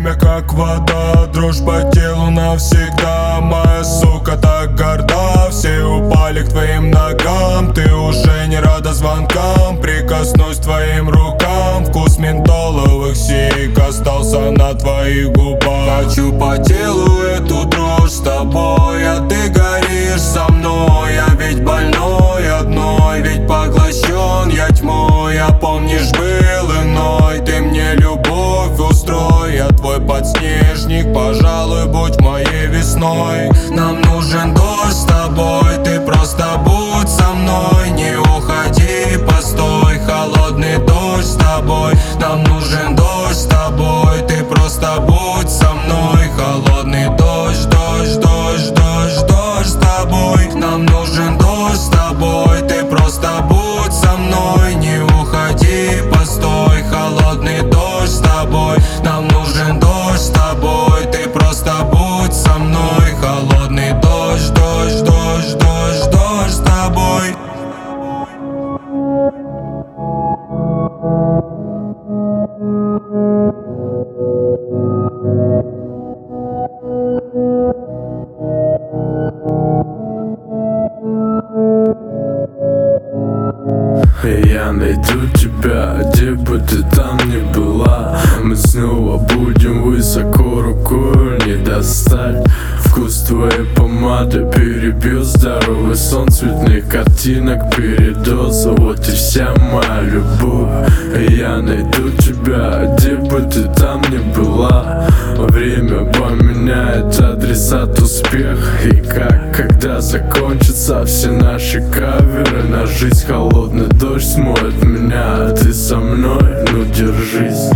время как вода, дрожь по телу навсегда. Моя сука так горда, все упали к твоим ногам. Ты уже не рада звонкам, прикоснусь к твоим рукам. Вкус ментоловых сик остался на твоих губах. Хочу по телу эту дрожь с тобой, а ты горишь со мной. Я ведь больной одной, ведь поглощен я тьмой. А помнишь, был иной, ты мне любовь устрой. Я твой подснежник, пожалуй, будь моей весной. Нам нужен дождь с тобой, ты просто будь со мной. Не уходи, постой, холодный дождь с тобой. Нам нужен дождь с тобой, ты просто будь со мной. Холодный дождь, дождь, дождь, дождь, дождь с тобой. Нам нужен дождь с тобой, ты просто будь со мной. Не уходи, постой, холодный дождь с тобой. Нам нужен дождь с тобой, ты просто будь со мной. Холодный дождь, дождь, дождь, дождь, дождь с тобой. Я найду тебя, где бы ты там ни была. Мы снова будем высоко, рукой не достать. Вкус твоей помады перебьет здоровый сон цветных картинок, передоз. Вот и вся моя любовь. Я найду тебя, где бы ты там ни была. Время поменяет адресат успеха. И когда закончатся все наши каверы, на жизнь холодный дождь смоет меня. Ты со мной, ну держись.